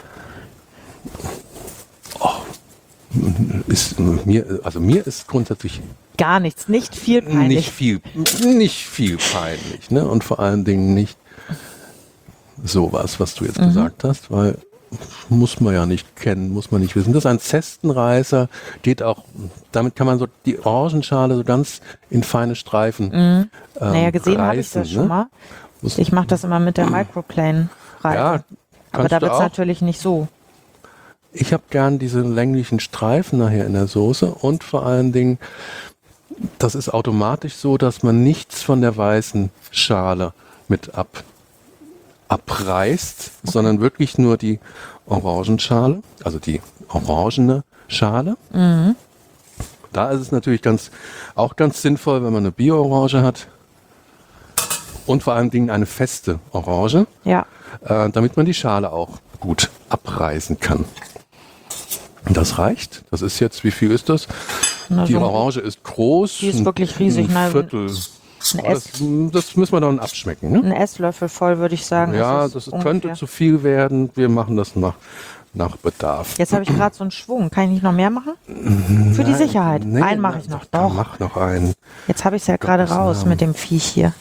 Mir ist grundsätzlich Gar nichts, nicht viel peinlich. nicht viel peinlich, ne? Und vor allen Dingen nicht sowas, was du jetzt gesagt hast, weil muss man ja nicht kennen, muss man nicht wissen. Das ist ein Zestenreißer, geht auch, damit kann man so die Orangenschale so ganz in feine Streifen Naja, gesehen habe ich das reißen, schon mal. Ich mache das immer mit der Microplane rein. Ja, Aber kannst da du wird es auch. natürlich nicht so. Ich habe gern diese länglichen Streifen nachher in der Soße und vor allen Dingen, das ist automatisch so, dass man nichts von der weißen Schale mit abreißt, sondern wirklich nur die Orangenschale, also die orangene Schale. Da ist es natürlich auch ganz sinnvoll, wenn man eine Bio-Orange hat und vor allen Dingen eine feste Orange, Ja. damit man die Schale auch gut abreißen kann. Das reicht. Das ist jetzt, wie viel ist das? Na, Die so- Orange ist groß. Die ist wirklich riesig. Ein Na, Viertel. Das müssen wir dann abschmecken. Ne? Ein Esslöffel voll, würde ich sagen. Ja, ist das ungefähr. könnte zu viel werden. Wir machen das nach nach Bedarf. Jetzt habe ich gerade so einen Schwung. Kann ich nicht noch mehr machen? Für die Sicherheit. Einen mache ich noch. Doch. Mach noch einen. Jetzt habe ich es ja gerade raus mit dem Viech hier.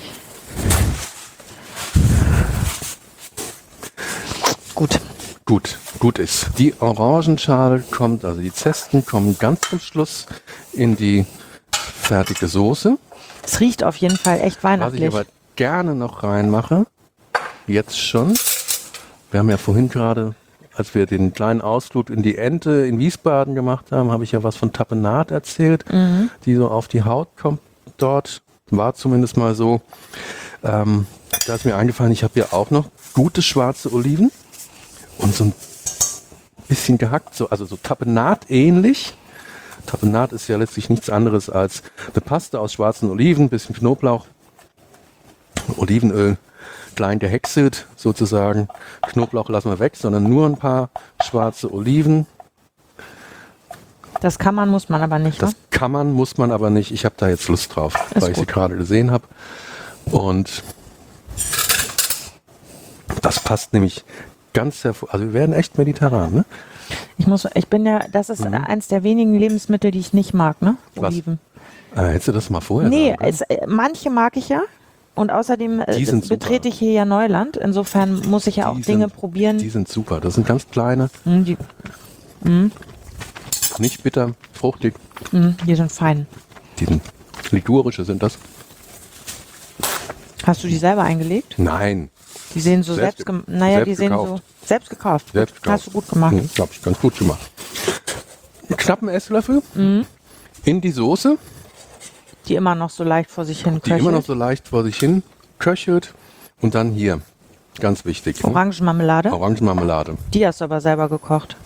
Gut ist. Die Orangenschale kommt, also die Zesten kommen ganz zum Schluss in die fertige Soße. Es riecht auf jeden Fall echt weihnachtlich. Was ich aber gerne noch reinmache, jetzt schon. Wir haben ja vorhin gerade, als wir den kleinen Ausflug in die Ente in Wiesbaden gemacht haben, habe ich ja was von Tapenat erzählt, die so auf die Haut kommt dort. War zumindest mal so. Da ist mir eingefallen, ich habe hier auch noch gute schwarze Oliven und so ein bisschen gehackt, also so Tapenat ähnlich. Tapenat ist ja letztlich nichts anderes als eine Paste aus schwarzen Oliven, bisschen Knoblauch, Olivenöl, klein gehäckselt sozusagen. Knoblauch lassen wir weg, sondern nur ein paar schwarze Oliven. Das kann man, muss man aber nicht. Das kann man, muss man aber nicht. Ich habe da jetzt Lust drauf, weil ich sie gerade gesehen habe. Und das passt nämlich ganz hervor. Also wir werden echt mediterran, ne? Das ist eins der wenigen Lebensmittel, die ich nicht mag, ne? Oliven. Hättest du das mal vorher sagen können? Manche mag ich ja. Und außerdem betrete ich hier ja Neuland. Insofern muss ich ja auch Dinge probieren. Die sind super. Das sind ganz kleine. Nicht bitter, fruchtig. Die sind fein. Die sind ligurische sind das. Hast du die selber eingelegt? Nein. Die sehen so selbst gekauft. Selbst gekauft. Hast du gut gemacht. Habe ich ganz gut gemacht. Einen knappen Esslöffel in die Soße. Die immer noch so leicht vor sich hin köchelt. Und dann hier, ganz wichtig. Orangenmarmelade? Orangenmarmelade. Die hast du aber selber gekocht.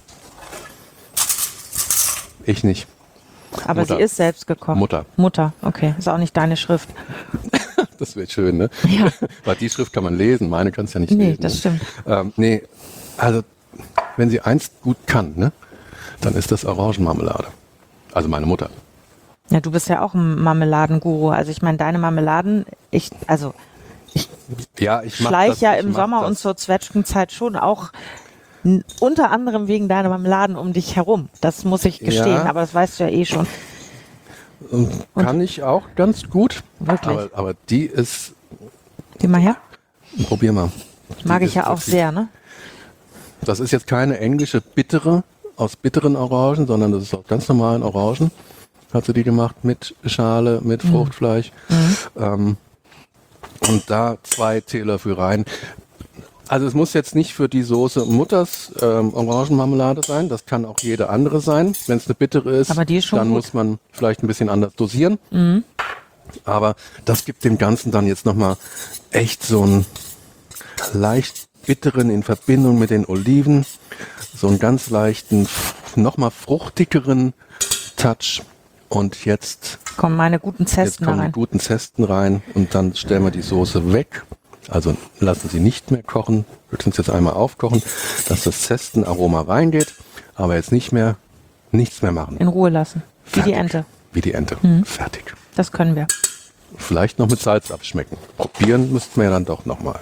Ich nicht. Aber Mutter. Sie ist selbst gekocht. Mutter, okay. Ist auch nicht deine Schrift. Das wäre schön, ne? Ja. Weil die Schrift kann man lesen, meine kannst du ja nicht lesen. Nee, das stimmt. Also wenn sie eins gut kann, ne, dann ist das Orangenmarmelade. Also meine Mutter. Ja, du bist ja auch ein Marmeladenguru. Also ich meine, deine Marmeladen, ich schleiche ja im Sommer und zur Zwetschgenzeit schon auch unter anderem wegen deiner Marmeladen um dich herum. Das muss ich gestehen, aber das weißt du ja eh schon. Kann ich auch ganz gut. Wirklich? Aber die ist... Geh mal her. Probier mal. Mag ich ja auch sehr, ne? Das ist jetzt keine englische bittere, aus bitteren Orangen, sondern das ist aus ganz normalen Orangen. Hat sie die gemacht mit Schale, mit Fruchtfleisch. Und da 2 Teelöffel rein. Also es muss jetzt nicht für die Soße Mutters Orangenmarmelade sein. Das kann auch jede andere sein. Wenn es eine bittere ist, aber die ist schon dann gut. muss man vielleicht ein bisschen anders dosieren. Aber das gibt dem Ganzen dann jetzt nochmal echt so einen leicht bitteren in Verbindung mit den Oliven. So einen ganz leichten, nochmal fruchtigeren Touch. Und jetzt kommen meine guten Zesten kommen rein. die guten Zesten rein und dann stellen wir die Soße weg. Also lassen sie nicht mehr kochen. Wir können es jetzt einmal aufkochen, dass das Zestenaroma reingeht, aber jetzt nichts mehr machen. In Ruhe lassen. Fertig. Wie die Ente. Fertig. Das können wir. Vielleicht noch mit Salz abschmecken. Probieren müssten wir ja dann doch nochmal.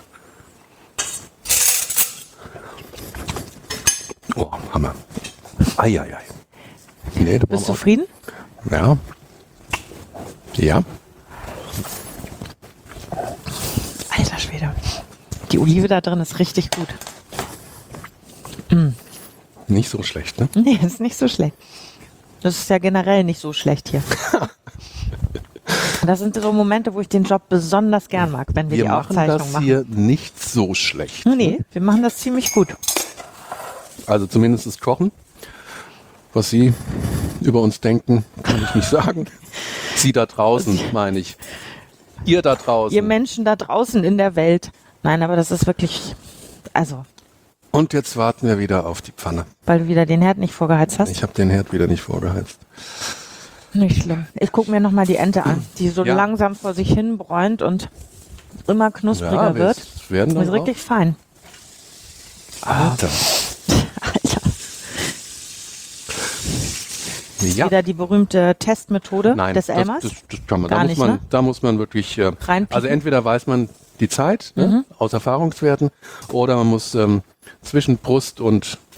Oh, Hammer. Eieiei. Nee, Bist du zufrieden? Ja. Ja. Alter Schwede. Die Olive da drin ist richtig gut. Nicht so schlecht, ne? Nee, ist nicht so schlecht. Das ist ja generell nicht so schlecht hier. Das sind so Momente, wo ich den Job besonders gern mag, wenn wir die Aufzeichnung machen. Wir machen das hier nicht so schlecht. Nee, wir machen das ziemlich gut. Also zumindest das Kochen. Was Sie über uns denken, kann ich nicht sagen. Sie da draußen, meine ich. Ihr da draußen. Ihr Menschen da draußen in der Welt. Nein, aber das ist wirklich, Und jetzt warten wir wieder auf die Pfanne. Weil du wieder den Herd nicht vorgeheizt hast? Ich habe den Herd wieder nicht vorgeheizt. Nicht schlimm. Ich gucke mir nochmal die Ente an, die so langsam vor sich hin bräunt und immer knuspriger wird. Werden dann ist richtig fein. Alter. Alter. Ja. Wieder die berühmte Testmethode des Elmers? Das kann man. Gar nicht, ne? Da muss man wirklich, also entweder weiß man die Zeit, aus Erfahrungswerten, oder man muss zwischen Brust und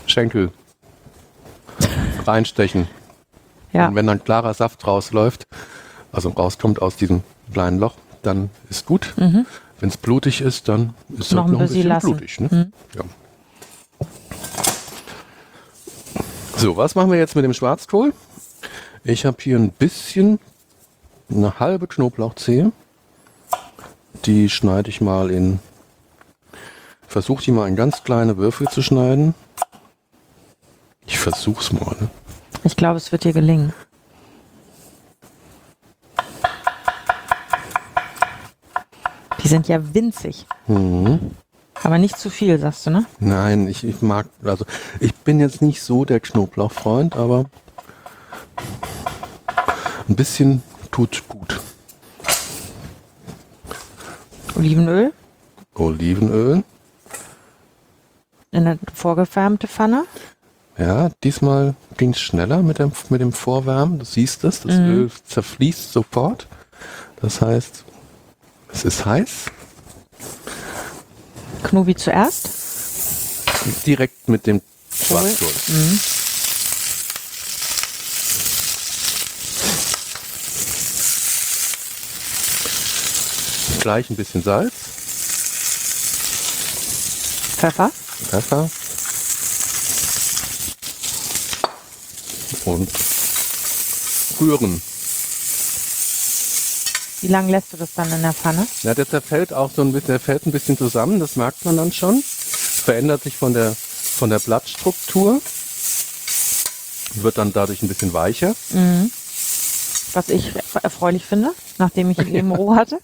Schenkel reinstechen. Ja. Und wenn dann klarer Saft rausläuft, also rauskommt aus diesem kleinen Loch, dann ist gut. Wenn es blutig ist, dann ist es noch ein bisschen blutig. Ne? Ja. So, was machen wir jetzt mit dem Schwarzkohl? Ich habe hier ein bisschen, eine halbe Knoblauchzehe. Die schneide ich mal in, versuche die mal in ganz kleine Würfel zu schneiden. Ich versuch's mal. Ne? Ich glaube, es wird dir gelingen. Die sind ja winzig. Aber nicht zu viel, sagst du, ne? Nein, ich mag, also ich bin jetzt nicht so der Knoblauchfreund, aber ein bisschen tut gut. Olivenöl Olivenöl. in eine vorgewärmte Pfanne. Ja, diesmal ging es schneller mit dem Vorwärmen. Du siehst es, das Öl zerfließt sofort. Das heißt, es ist heiß. Knobi zuerst. Direkt mit dem Schwarzkohl. Gleich ein bisschen Salz. Pfeffer. Pfeffer. Und rühren. Wie lange lässt du das dann in der Pfanne? Ja, der zerfällt auch so ein bisschen, der fällt ein bisschen zusammen, das merkt man dann schon. Verändert sich von der Blattstruktur. Wird dann dadurch ein bisschen weicher. Was ich erfreulich finde, nachdem ich ihn eben roh hatte.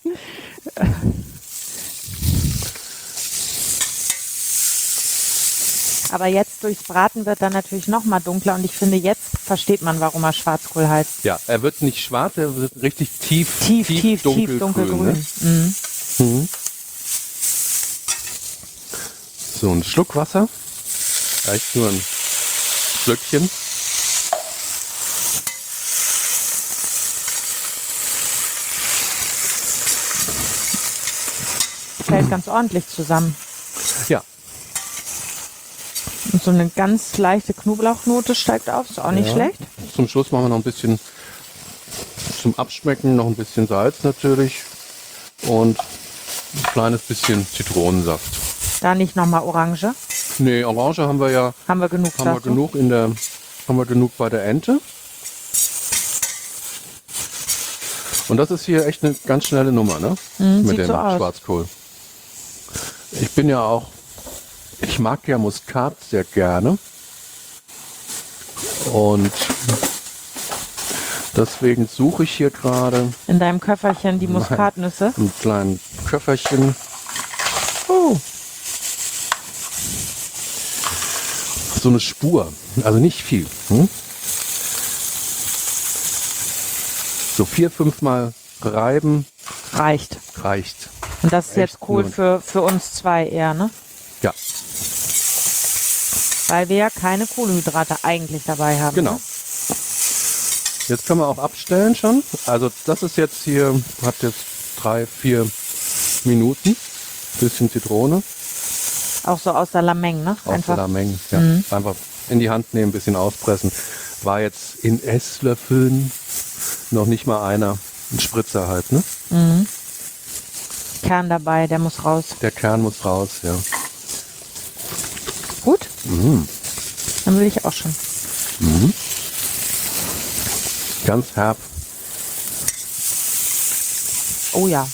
Aber jetzt durchs Braten wird er natürlich noch mal dunkler und ich finde, jetzt versteht man, warum er Schwarzkohl heißt. Ja, er wird nicht schwarz, er wird richtig tief dunkelgrün. Ne? So, ein Schluck Wasser. Reicht nur ein Schlückchen. Fällt ganz ordentlich zusammen. Ja. Und so eine ganz leichte Knoblauchnote steigt auf, ist auch nicht schlecht. Zum Schluss machen wir noch ein bisschen zum Abschmecken, noch ein bisschen Salz natürlich und ein kleines bisschen Zitronensaft. Da nicht nochmal Orange. Nee, Orange haben wir ja. Haben wir genug, haben wir genug bei der Ente. Und das ist hier echt eine ganz schnelle Nummer, ne? Mit dem Schwarzkohl. Ich bin ja auch, ich mag ja Muskat sehr gerne. Und deswegen suche ich hier gerade in deinem Köfferchen die Muskatnüsse. Ein kleines Köfferchen. Oh. So eine Spur, also nicht viel. So 4-5 Mal reiben. Reicht. Reicht. Und das ist jetzt Kohl für uns zwei eher, ne? Ja. Weil wir ja keine Kohlenhydrate eigentlich dabei haben. Genau. Ne? Jetzt können wir auch abstellen schon. Also das ist jetzt hier, hat jetzt 3-4 Minuten. Bisschen Zitrone. Auch so aus der Lameng, ne? Aus der Lameng, ja. Einfach in die Hand nehmen, ein bisschen auspressen. War jetzt in Esslöffeln noch nicht mal einer. Ein Spritzer halt, ne? Kern dabei, der muss raus. Der Kern muss raus, ja. Gut. Dann will ich auch schon. Ganz herb. Oh ja.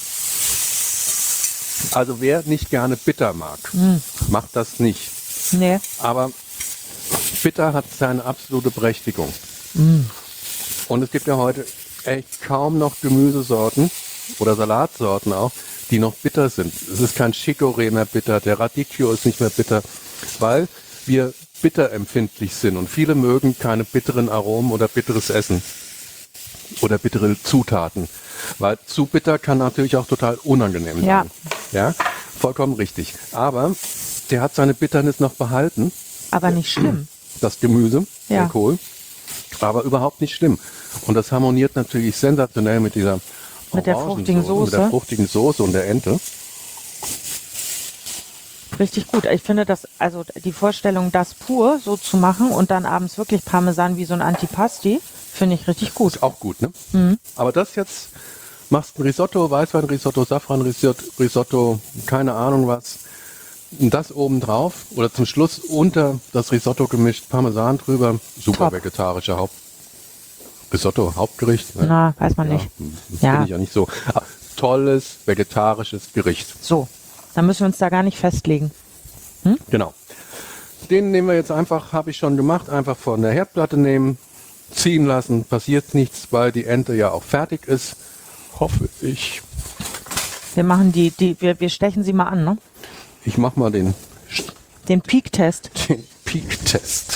Also wer nicht gerne bitter mag, macht das nicht. Nee. Aber bitter hat seine absolute Berechtigung. Und es gibt ja heute echt kaum noch Gemüsesorten oder Salatsorten auch, die noch bitter sind. Es ist kein Chicorée mehr bitter, der Radicchio ist nicht mehr bitter, weil wir bitterempfindlich sind und viele mögen keine bitteren Aromen oder bitteres Essen oder bittere Zutaten, weil zu bitter kann natürlich auch total unangenehm sein. Ja. Ja, vollkommen richtig. Aber der hat seine Bitternis noch behalten. Aber nicht schlimm. Das Gemüse, Ja. der Kohl, aber überhaupt nicht schlimm. Und das harmoniert natürlich sensationell mit dieser Mit der Orangensoße, fruchtigen Soße. mit der fruchtigen Soße und der Ente. Richtig gut. Ich finde das, also die Vorstellung, das pur so zu machen und dann abends wirklich Parmesan wie so ein Antipasti, finde ich richtig gut. Ist auch gut, ne? Aber das jetzt, machst ein Risotto, Weißwein-Risotto, Safran-Risotto, keine Ahnung was. Und das oben drauf oder zum Schluss unter das Risotto gemischt, Parmesan drüber, super Top. vegetarischer Risotto, Hauptgericht. Ne? Na, weiß man nicht. Das Ja. finde ich ja nicht so. Aber tolles vegetarisches Gericht. So, dann müssen wir uns da gar nicht festlegen. Genau. Den nehmen wir jetzt einfach, habe ich schon gemacht, einfach von der Herdplatte nehmen, ziehen lassen, passiert nichts, weil die Ente ja auch fertig ist. Hoffe ich. Wir machen wir stechen sie mal an, ne? Ich mache mal den Den Peak-Test.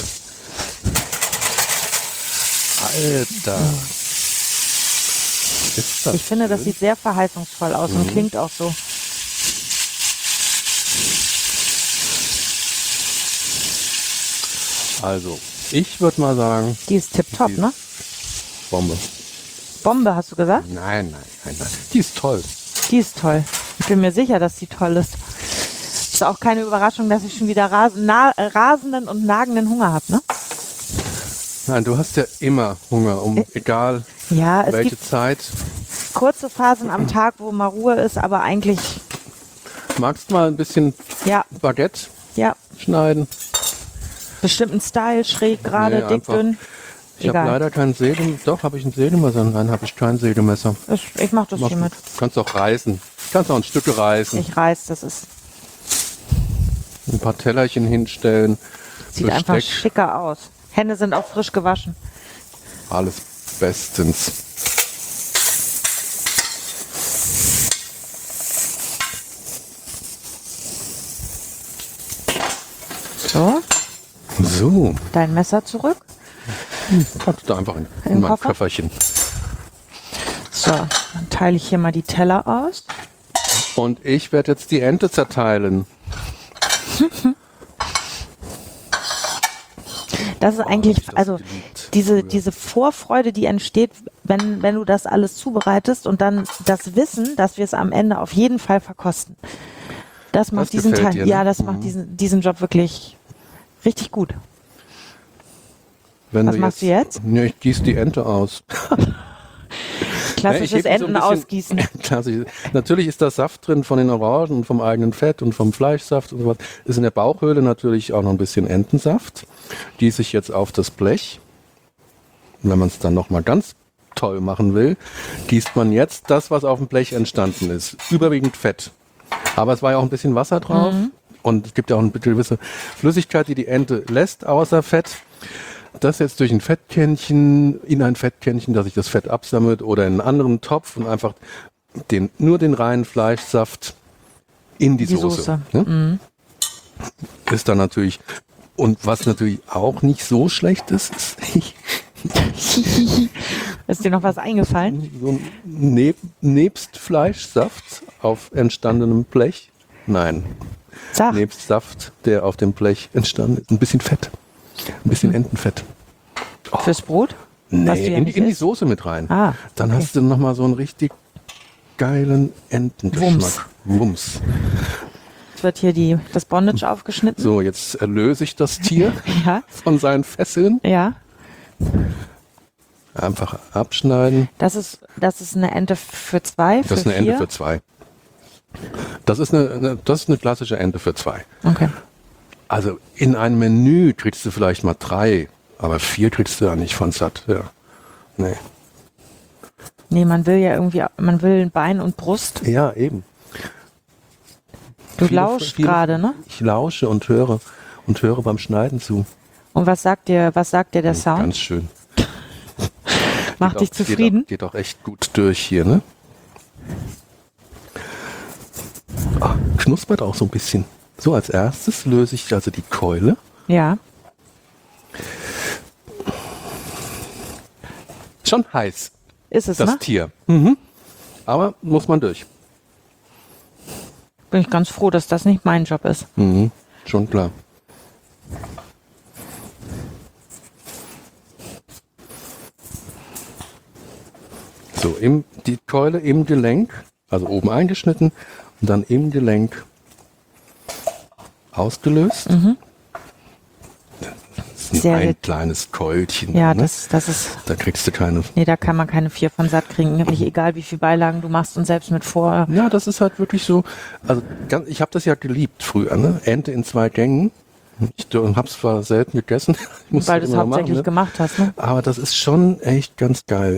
Alter. Ist das Ich finde, das schön? sieht sehr verheißungsvoll aus und klingt auch so. Also, ich würde mal sagen, Die ist tipptopp, die ne? Bombe. Bombe, hast du gesagt? Nein. Die ist toll. Die ist toll. Ich bin mir sicher, dass die toll ist. Ist auch keine Überraschung, dass ich schon wieder rasenden und nagenden Hunger habe, ne? Nein, du hast ja immer Hunger, egal Ja, es welche gibt Zeit. kurze Phasen am Tag, wo mal Ruhe ist, aber eigentlich, Magst mal ein bisschen ja, Baguette ja, schneiden? bestimmten Style, schräg, gerade, Nee, dick, einfach. dünn. Ich habe Egal. leider kein Sägemesser. Doch, habe ich ein Sägemesser? Nein, habe ich kein Sägemesser. Ich mach das hiermit. Kannst auch reißen. Kannst auch ein Stück reißen. Ich reiß, das ist, Ein paar Tellerchen hinstellen. sieht einfach schicker aus. Hände sind auch frisch gewaschen. Alles bestens. So, So, dein Messer zurück. packst du einfach in Im mein Koffer? Köfferchen. So, dann teile ich hier mal die Teller aus. Und ich werde jetzt die Ente zerteilen. Das ist hab eigentlich, ich das also geliebt. diese Vorfreude, die entsteht, wenn du das alles zubereitest und dann das Wissen, dass wir es am Ende auf jeden Fall verkosten. Das macht diesen gefällt Teil, dir, ne? ja, das macht diesen Job wirklich richtig gut. Wenn Was machst du jetzt? Ja, ich gieße die Ente aus. Klassisches ich heb die so ein Enten bisschen- ausgießen. Klassisch. Natürlich ist da Saft drin von den Orangen und vom eigenen Fett und vom Fleischsaft und sowas. Ist in der Bauchhöhle natürlich auch noch ein bisschen Entensaft. Gieße ich jetzt auf das Blech. Und wenn man es dann nochmal ganz toll machen will, gießt man jetzt das, was auf dem Blech entstanden ist. Überwiegend Fett. Aber es war ja auch ein bisschen Wasser drauf. Und es gibt ja auch eine gewisse Flüssigkeit, die die Ente lässt, außer Fett. Das jetzt durch ein Fettkännchen, in ein Fettkännchen, dass sich das Fett absammelt oder in einen anderen Topf und einfach nur den reinen Fleischsaft in die Soße. Ne? Ist dann natürlich, und was natürlich auch nicht so schlecht ist, Ist dir noch was eingefallen? so ein nebst Fleischsaft auf entstandenem Blech. Nein, Sag, nebst Saft, der auf dem Blech entstanden ist, ein bisschen Fett. Ein bisschen Entenfett. fürs Brot? Was du Nee, ja in nicht die isst? Soße mit rein. Ah, Dann okay. hast du nochmal so einen richtig geilen Entengeschmack. Wumms. Jetzt wird hier das Bondage aufgeschnitten. So, jetzt erlöse ich das Tier Ja, von seinen Fesseln. ja. Einfach abschneiden. Das ist eine Ente für zwei, für Das ist eine 4? Ente für 2. Das ist eine klassische Ente für 2. Okay. Also in einem Menü kriegst du vielleicht mal 3, aber 4 kriegst du ja nicht von satt. Ja. Nee. Nee, man will ein Bein und Brust. Ja, eben. Du Viele- lauschst viele- gerade, ne? Ich lausche und höre beim Schneiden zu. Und was sagt dir der Sound? Ganz schön. Macht dich zufrieden? Geht auch echt gut durch hier, ne? Knuspert auch so ein bisschen. So, als erstes löse ich also die Keule. Ja. Schon heiß, Ist es, das ne? Tier. Aber muss man durch. Bin ich ganz froh, dass das nicht mein Job ist. Schon klar. So, die Keule im Gelenk, also oben eingeschnitten und dann im Gelenk ausgelöst. Mhm. Das ist nur ein kleines Keulchen. Ja, ne? das ist... Da kriegst du keine... Nee, da kann man keine 4 von satt kriegen. Egal, wie viele Beilagen du machst und selbst mit vor... Ja, das ist halt wirklich so... Also ich habe das ja geliebt früher, ne? Ente in 2 Gängen. Ich habe es zwar selten gegessen. Weil du es hauptsächlich machen, ne? gemacht hast, ne? Aber das ist schon echt ganz geil.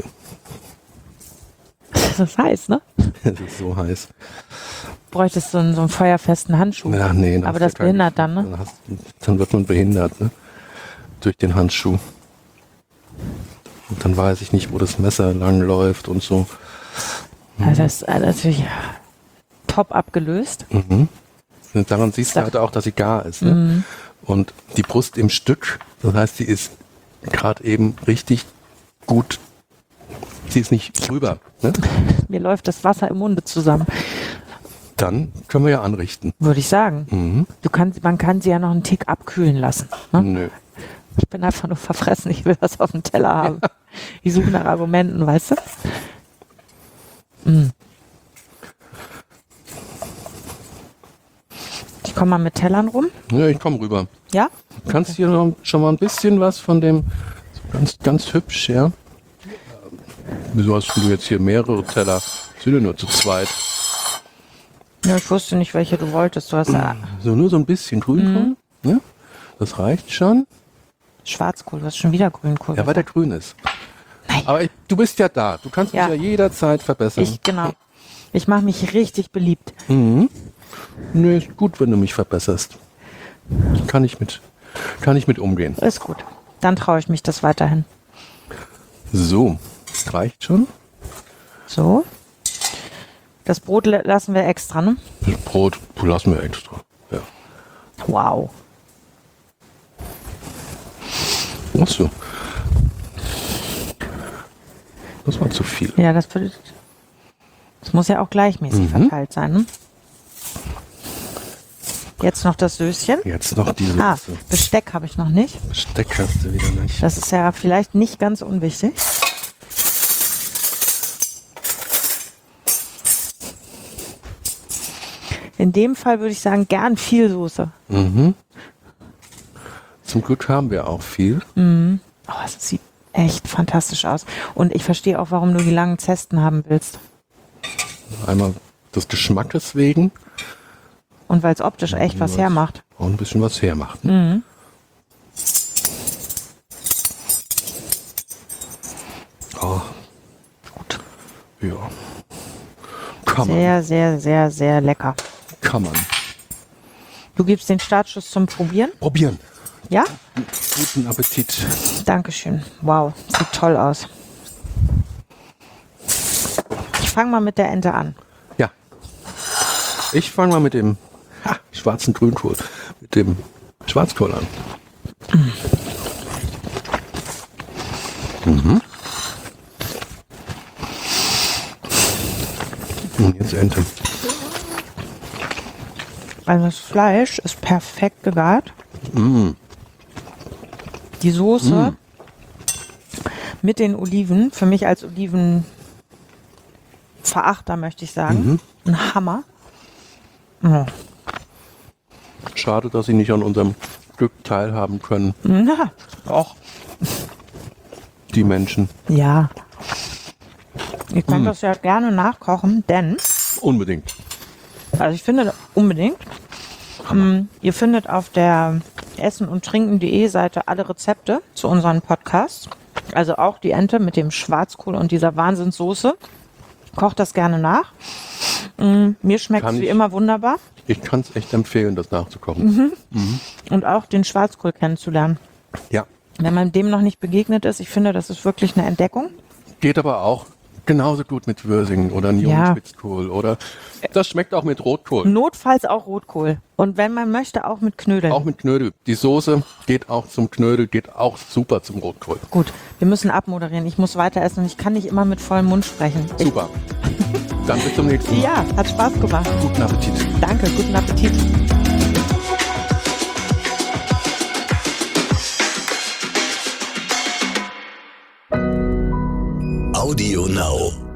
Das ist heiß, ne? Es ist so heiß. Bräuchtest du so einen feuerfesten Handschuh. Ja, nee. Aber das behindert dann, ne? Dann wird man behindert, ne? Durch den Handschuh. Und dann weiß ich nicht, wo das Messer lang läuft und so. Also das ist natürlich top abgelöst. Mhm. Und daran siehst du halt auch, dass sie gar ist. Ne? Mhm. Und die Brust im Stück, das heißt, sie ist gerade eben richtig gut. Sie ist nicht drüber. Ne? Mir läuft das Wasser im Munde zusammen. Dann können wir ja anrichten. Würde ich sagen. Mhm. Man kann sie ja noch einen Tick abkühlen lassen. Ne? Nö. Ich bin einfach nur verfressen, ich will was auf dem Teller haben. Ich suche nach Argumenten, weißt du? Mhm. Ich komme mal mit Tellern rum. Ja, ich komme rüber. Ja? Du kannst hier noch schon mal ein bisschen was von dem, ganz, ganz hübsch, ja. Wieso hast du jetzt hier mehrere Teller? Sind ja nur zu zweit. Ja, ich wusste nicht, welche du wolltest. Du hast ja So nur so ein bisschen Grünkohl. Ne? Das reicht schon. Schwarzkohl, du hast schon wieder Grünkohl. Ja, weil der grün ist. Nein. Aber du bist ja da. Du kannst mich ja jederzeit verbessern. Genau. Ich mache mich richtig beliebt. Mhm. Nee, ist gut, wenn du mich verbesserst. Kann ich mit umgehen. Ist gut. Dann traue ich mich das weiterhin. So, reicht schon. So. Das Brot lassen wir extra, ne? Das Brot lassen wir extra. Ja. Wow. Ach so. Das war zu viel. Ja, das muss ja auch gleichmäßig verteilt sein, ne? Jetzt noch das Söschen. Jetzt noch die Soße. Besteck habe ich noch nicht. Besteck hast du wieder nicht. Das ist ja vielleicht nicht ganz unwichtig. In dem Fall würde ich sagen, gern viel Soße. Mhm. Zum Glück haben wir auch viel. Mhm. Oh, es sieht echt fantastisch aus. Und ich verstehe auch, warum du die langen Zesten haben willst. Einmal des Geschmackes wegen. Und weil es optisch echt was hermacht. Auch ein bisschen was hermacht. Mhm. Oh. Gut. Ja. Kann man. Sehr, sehr, sehr, sehr lecker. Kann man. Du gibst den Startschuss zum Probieren? Probieren. Ja? Guten Appetit. Dankeschön. Wow, sieht toll aus. Ich fange mal mit der Ente an. Ja. Ich fange mal mit dem schwarzen Grünkohl, mit dem Schwarzkohl an. Mhm. Und jetzt Ente. Also das Fleisch ist perfekt gegart. Mm. Die Soße mit den Oliven, für mich als Olivenverachter möchte ich sagen, ein Hammer. Oh. Schade, dass Sie nicht an unserem Glück teilhaben können, Na, doch. die Menschen. Ja. Ich kann das ja gerne nachkochen, denn, Unbedingt. also ich finde unbedingt, ihr findet auf der essen- und trinken.de Seite alle Rezepte zu unseren Podcasts. Also auch die Ente mit dem Schwarzkohl und dieser Wahnsinnssoße. Kocht das gerne nach. Mir schmeckt es wie immer wunderbar. Ich kann es echt empfehlen, das nachzukochen. Und auch den Schwarzkohl kennenzulernen. Ja. Wenn man dem noch nicht begegnet ist, ich finde, das ist wirklich eine Entdeckung. Geht aber auch genauso gut mit Würsingen oder Nierenspitzkohl oder das schmeckt auch mit Rotkohl. Notfalls auch Rotkohl. Und wenn man möchte, auch mit Knödeln. Auch mit Knödel. Die Soße geht auch zum Knödel, geht auch super zum Rotkohl. Gut, wir müssen abmoderieren. Ich muss weiter essen und ich kann nicht immer mit vollem Mund sprechen. Super. Dann bis zum nächsten Mal. Ja, hat Spaß gemacht. Guten Appetit. Danke, guten Appetit. Audio Now.